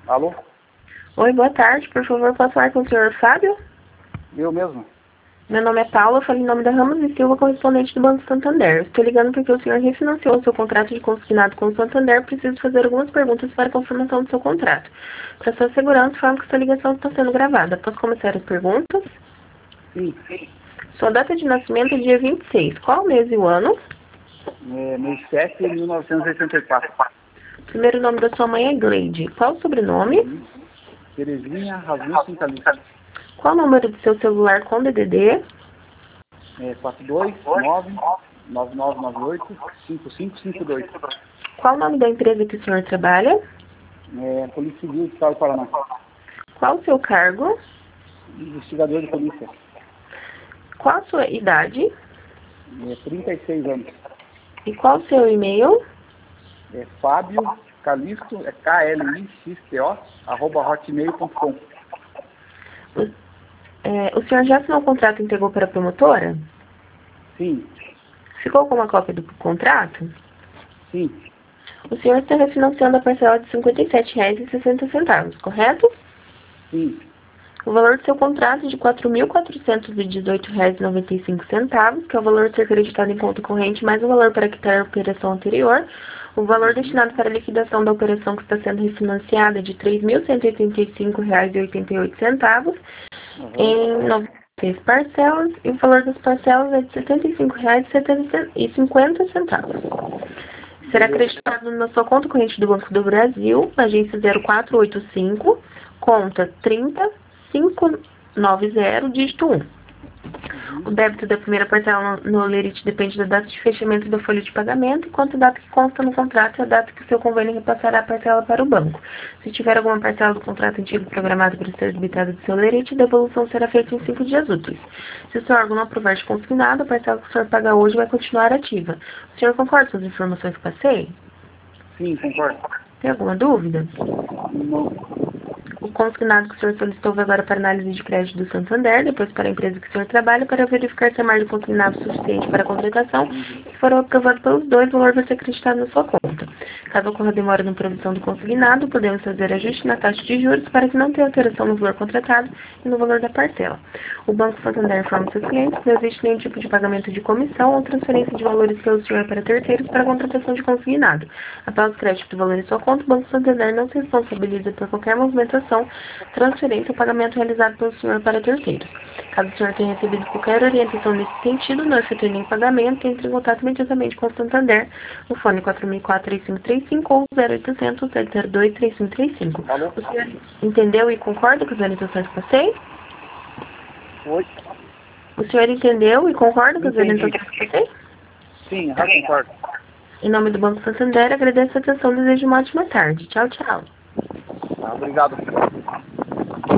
Alô? Oi, boa tarde. Por favor, posso falar com o senhor Fábio? Eu mesmo? Meu nome é Paula, eu falo em nome da Ramos e Silva, correspondente do Banco Santander. Estou ligando porque o senhor refinanciou o seu contrato de consignado com o Santander. Preciso fazer algumas perguntas para a confirmação do seu contrato. Para sua segurança, informo que essa ligação está sendo gravada. Posso começar as perguntas? Sim. Sua data de nascimento é dia 26. Qual o mês e o ano? Mês 7 de 1984. Primeiro nome da sua mãe é Gleide. Qual o sobrenome? Terezinha Rasmussen Calixto. Qual o número do seu celular com DDD? 42999985552. Qual o nome da empresa que o senhor trabalha? Polícia Civil do Estado do Paraná. Qual o seu cargo? Investigador de polícia. Qual a sua idade? 36 anos. E qual o seu e-mail? Fábio Calixto, KLIXTO, @hotmail.com. O senhor já assinou o contrato e entregou para a promotora? Sim. Ficou com uma cópia do contrato? Sim. O senhor está refinanciando a parcela de R$ 57,60, correto? Sim. O valor do seu contrato é de R$ 4.418,95, que é o valor a ser acreditado em conta corrente, mais o valor para quitar a operação anterior. O valor destinado para a liquidação da operação que está sendo refinanciada é de R$ 3.185,88 em 96 parcelas, e o valor das parcelas é de R$ 75,50. Será acreditado na sua conta corrente do Banco do Brasil, agência 0485, conta 30590, dígito 1. O débito da primeira parcela no lerite depende da data de fechamento da folha de pagamento, enquanto a data que consta no contrato é a data que o seu convênio repassará a parcela para o banco. Se tiver alguma parcela do contrato antigo programada para ser debitada do seu lerite, a devolução será feita em 5 dias úteis. Se o seu órgão não aprovar de consignado, a parcela que o senhor paga hoje vai continuar ativa. O senhor concorda com as informações que passei? Sim, concordo. Tem alguma dúvida? Não. O consignado que o senhor solicitou vai agora para análise de crédito do Santander, depois para a empresa que o senhor trabalha, para verificar se a margem de consignado suficiente para a contratação. Se for aprovado pelos dois, o valor vai ser acreditado na sua conta. Caso ocorra demora na provisão do consignado, podemos fazer ajuste na taxa de juros para que não tenha alteração no valor contratado e no valor da parcela. O Banco Santander informa seus clientes que não existe nenhum tipo de pagamento de comissão ou transferência de valores pelo senhor para terceiros para a contratação de consignado. Após o crédito do valor em sua conta, o Banco Santander não se responsabiliza por qualquer movimentação, transferência ou pagamento realizado pelo senhor para terceiros. Caso o senhor tenha recebido qualquer orientação nesse sentido, não efetue nenhum pagamento, entre em contato imediatamente com o Santander no fone 4004-3535 ou 0800 702 3535. Alô? O senhor entendeu e concorda com as orientações que passei? Oi? O senhor entendeu e concorda com as Entendi. orientações que passei? Sim, já concordo. Em nome do Banco Santander, agradeço a atenção e desejo uma ótima tarde. Tchau, tchau. Obrigado.